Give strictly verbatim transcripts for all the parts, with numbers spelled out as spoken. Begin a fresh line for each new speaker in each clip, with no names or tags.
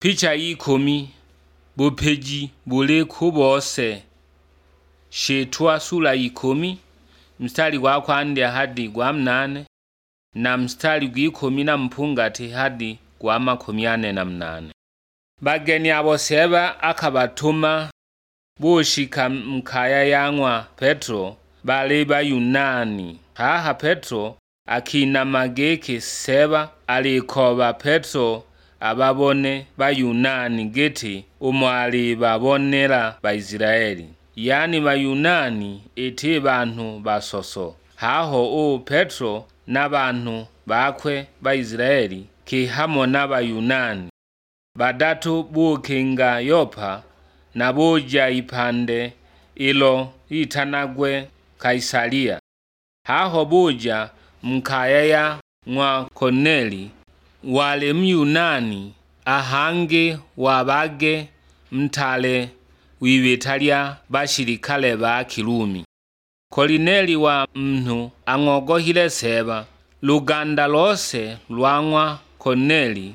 Picha y'ikumi bupeji buli kubose shetwa sura y'ikumi mstari gwa kwandya hadi gwa mnane na mstari gw'ikumi na mpungati hadi gwa makumi ane na mnane. Bageni abo seba akabatuma bushika mkaya yang'wa Petro bali Bayunani. Haha Petro akinama geke seba alikoba Petro ababone Bayunani geti umwali babonera Baisiraeli. Yani Bayunani eti bantu basoso. Haho u Petro n'abantu bakwe Baisiraeli kihamo n'Abayunani badatu bukinga Yopa na buja ipande ilo itanagwe Kaisaria. Haho buja mkaya ya mwa Korneli wale Myunani ahange wabage mtale wibetalia bashirikale ba Kirumi. Korneli wa mnu angogohile seba luganda lose lwang'wa Korneli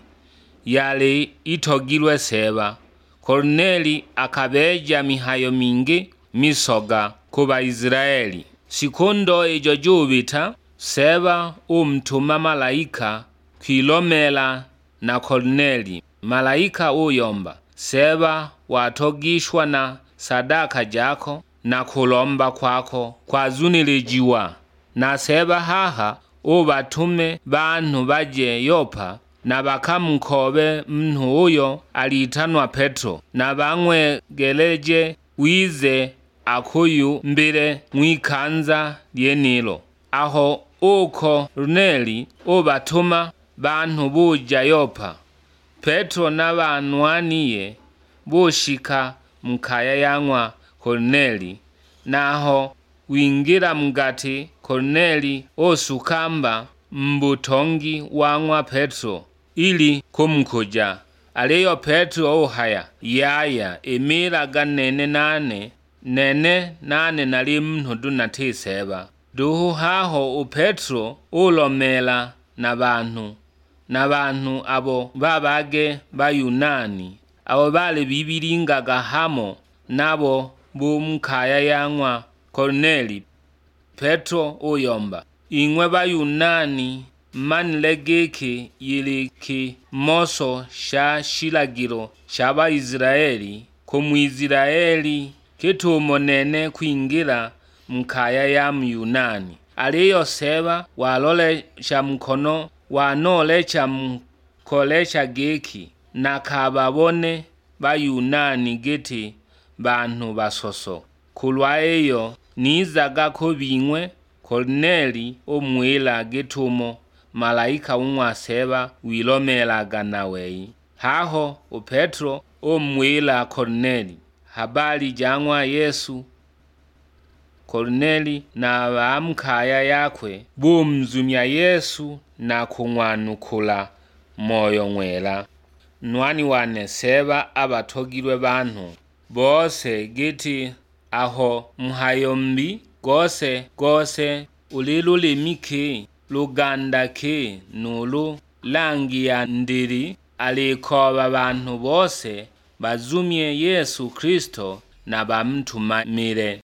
yale itogilwe seba. Korneli akabeja mihayo mingi misoga kuba Israeli. Sikundo ejo jubita seba umtuma malaika kwilomela na Korneli. Malaika uyomba seba watogishwa na sadaka jako na kulomba kwako kwa zunilijiwa. Na seba haha ubatume bantu baje Yopa na bakamkobe mnu uyo alitanwa Petro na bangwe geleje wize akuyu mbire mwikanza lyenilo. Aho uko Korneli ubatuma bantu buja Yopa. Petro na banwaniye bushika mkaya yang'wa Korneli. Naho wingira mgati Korneli osukamba mbutongi wang'wa Petro ili kumkuja. Aliyo Petro ohaya yaya emira ganene nane nene nane nali mnu dunati seba. Duhu haho u Petro ulomela na bantu na bantu abo babage Bayunani abo bali bibiringaga hamo nabo bumkaya yang'wa Korneli. Petro uyomba ing'we Bayunani manilegeke yiliki moso sha shilagiro shaba Israeli kumwiziraeli kitumo nene kwingira mkaya ya Myunani. Aliyo seba walole cha mkono wanole cha mkole cha geki na kababone Bayunani geti bantu basoso. Kulwa eyo nizaga kubingwe Korneli umwila gitumo malaika umwa seba wilomelaga naweyi. Haho u Petro umwila Korneli habari jang'wa Yesu. Korneli na bamkaya yakwe bumzumya Yesu na kumwanukula moyo mwela. Nwani wane seba abatogilwe bantu bose giti aho mhayombi gose gose ulilulimi ki luganda ki nulu langi ya ndiri alikoba bantu bose bazumye Yesu Kristo na bamtumamire.